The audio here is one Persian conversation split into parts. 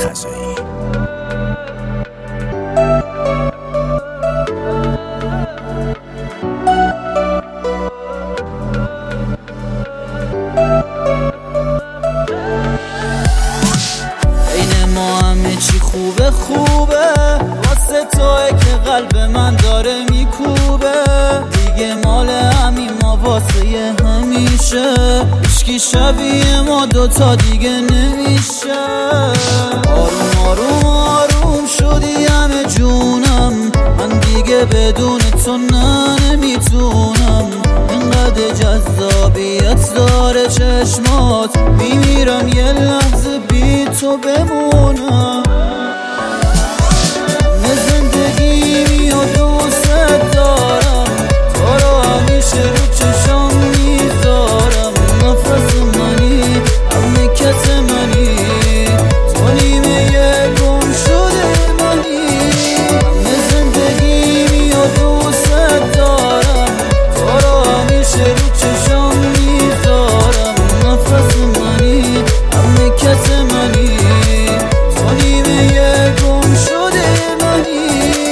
خزایی. این ما همه چی خوبه واسه توئه که قلب من داره میکوبه. دیگه مال همین ما واسه همیشه، هیچکی شبیه ما دوتا دیگه نمیشه. آروم آروم آروم شدی همه جونم، من دیگه بدون تو نمیتونم. اینقدر جذابیت داره چشمات، میمیرم یه لحظه بی تو بمونم. زندگی و دوست دارم، تو رو همیشه رو چشم میذارم. نفس منی، مملکت منی، تو نیمه گم شده منی. زندگی و دوست دارم، تو رو همیشه رو چشم میذارم. نفس منی، مملکت منی، تو نیمه گم شده منی.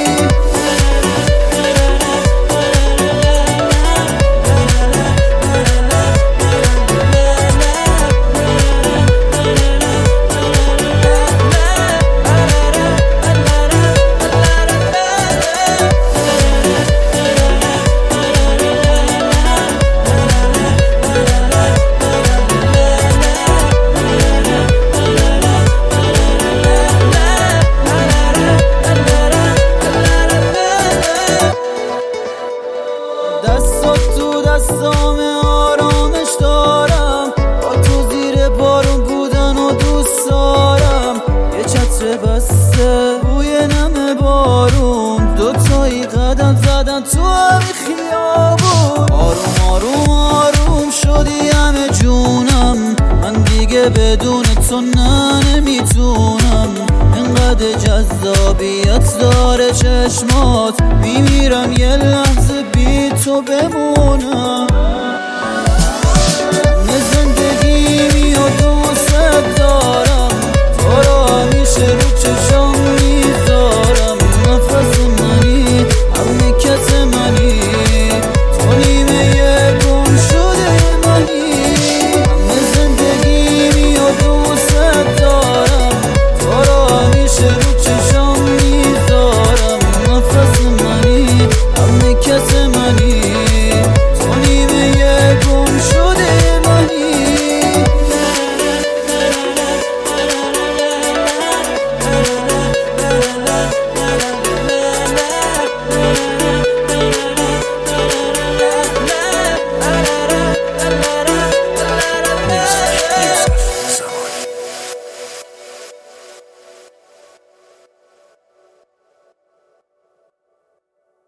دستات تو دستام آرامش دارم، با تو زیر بارون بودن و دوست دارم. یه چتر بسته بوی نم بارون، دوتایی قدم زدن تو همین خیابون. آروم آروم آروم شدی همه جونم، من دیگه بدون تو نمیتونم. اینقدر جذابیت داره چشمات، میمیرم یه لحظه بی تو بمونم.